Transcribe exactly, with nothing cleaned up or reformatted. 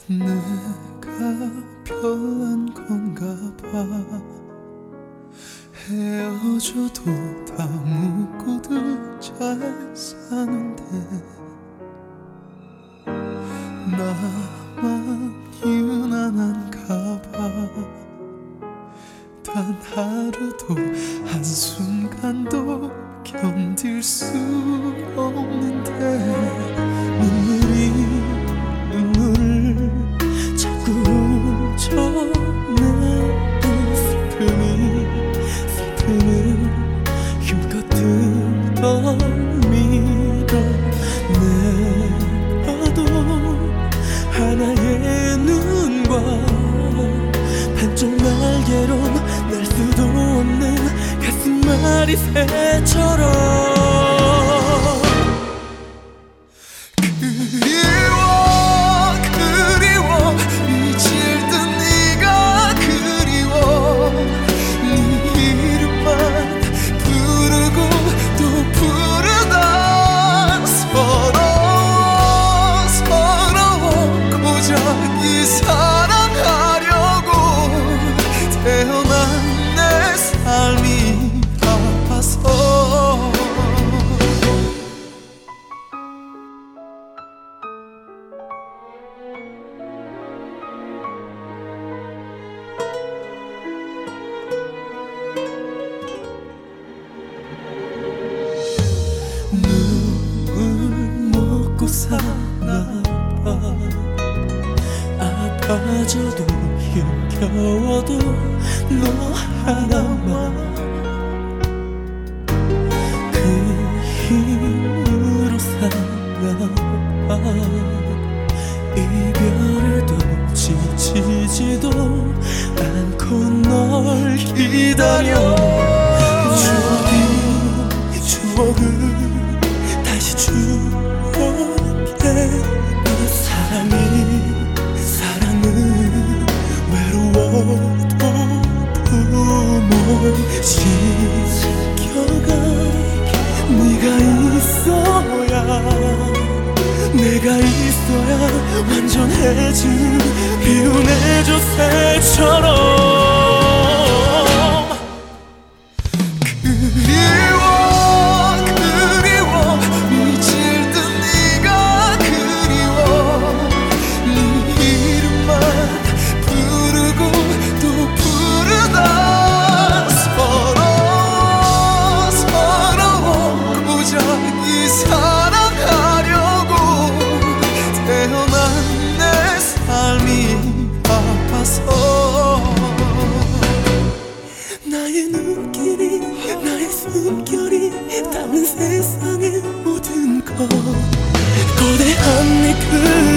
내가 별난 건가 봐. 헤어져도 다 묻고들 잘 사는데 나만 유난한가 봐. 단 하루도 한순간도 견딜 수 없는데 눈물이 눈물을 자꾸 훔쳐내고 슬픔이 슬픔을 힘껏 뜯어밀어내봐도 하나의 눈과 반쪽 날개로 날 수도 없는 가슴앓이 새처럼 그리워 그리워 미칠 듯 네가 그리워 네 이름만 부르고 또 부르다 서러워 서러워 고작 이 사랑하려고 태어난 내 삶이 아파서 눈물 먹고 사나봐. 아파져도 힘겨워도 너 하나만 그 힘으로 사나봐. 이별에도 지치지도 않고 널 기다려. 추억이 추억을 다시 추억해. 사랑이 사랑은 외로워도 품어 지켜가. 네가 있어야 내가 있어야 완전해진 비운 애조새처럼 그리워 그리워 미칠 듯 네가 그리워 네 이름만 부르고 또 부르다 서러워 서러워 고작 이 사랑하려고 태어난 내 삶이 아파서 나의 눈길이 나의 숨결이 담은 세상의 모든 것 거대한 네 그